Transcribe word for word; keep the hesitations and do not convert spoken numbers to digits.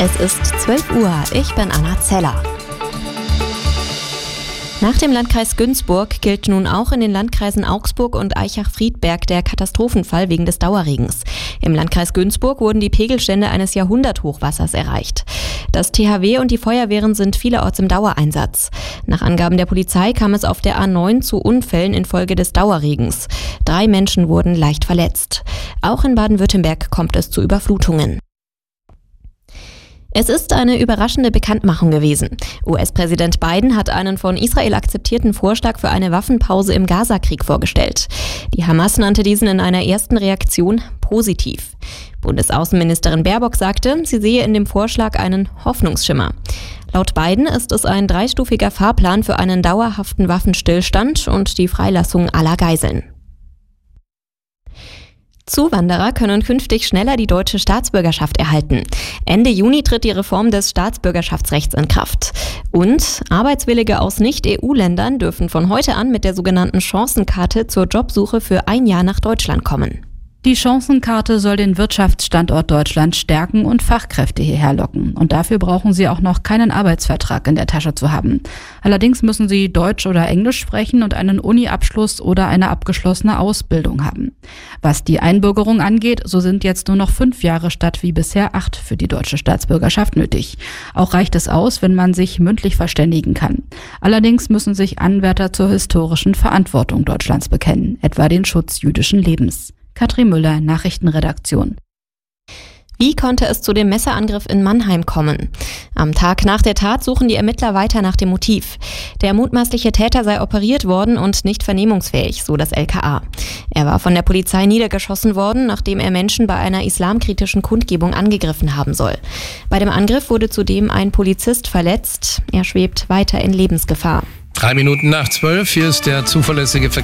Es ist zwölf Uhr, ich bin Anna Zeller. Nach dem Landkreis Günzburg gilt nun auch in den Landkreisen Augsburg und Aichach-Friedberg der Katastrophenfall wegen des Dauerregens. Im Landkreis Günzburg wurden die Pegelstände eines Jahrhunderthochwassers erreicht. Das T H W und die Feuerwehren sind vielerorts im Dauereinsatz. Nach Angaben der Polizei kam es auf der A neun zu Unfällen infolge des Dauerregens. Drei Menschen wurden leicht verletzt. Auch in Baden-Württemberg kommt es zu Überflutungen. Es ist eine überraschende Bekanntmachung gewesen. U S-Präsident Biden hat einen von Israel akzeptierten Vorschlag für eine Waffenpause im Gazakrieg vorgestellt. Die Hamas nannte diesen in einer ersten Reaktion positiv. Bundesaußenministerin Baerbock sagte, sie sehe in dem Vorschlag einen Hoffnungsschimmer. Laut Biden ist es ein dreistufiger Fahrplan für einen dauerhaften Waffenstillstand und die Freilassung aller Geiseln. Zuwanderer können künftig schneller die deutsche Staatsbürgerschaft erhalten. Ende Juni tritt die Reform des Staatsbürgerschaftsrechts in Kraft. Und Arbeitswillige aus Nicht-E U-Ländern dürfen von heute an mit der sogenannten Chancenkarte zur Jobsuche für ein Jahr nach Deutschland kommen. Die Chancenkarte soll den Wirtschaftsstandort Deutschland stärken und Fachkräfte hierher locken. Und dafür brauchen sie auch noch keinen Arbeitsvertrag in der Tasche zu haben. Allerdings müssen sie Deutsch oder Englisch sprechen und einen Uni-Abschluss oder eine abgeschlossene Ausbildung haben. Was die Einbürgerung angeht, so sind jetzt nur noch fünf Jahre statt wie bisher acht für die deutsche Staatsbürgerschaft nötig. Auch reicht es aus, wenn man sich mündlich verständigen kann. Allerdings müssen sich Anwärter zur historischen Verantwortung Deutschlands bekennen, etwa den Schutz jüdischen Lebens. Katrin Müller, Nachrichtenredaktion. Wie konnte es zu dem Messerangriff in Mannheim kommen? Am Tag nach der Tat suchen die Ermittler weiter nach dem Motiv. Der mutmaßliche Täter sei operiert worden und nicht vernehmungsfähig, so das L K A. Er war von der Polizei niedergeschossen worden, nachdem er Menschen bei einer islamkritischen Kundgebung angegriffen haben soll. Bei dem Angriff wurde zudem ein Polizist verletzt. Er schwebt weiter in Lebensgefahr. Drei Minuten nach zwölf, hier ist der zuverlässige Verkehr.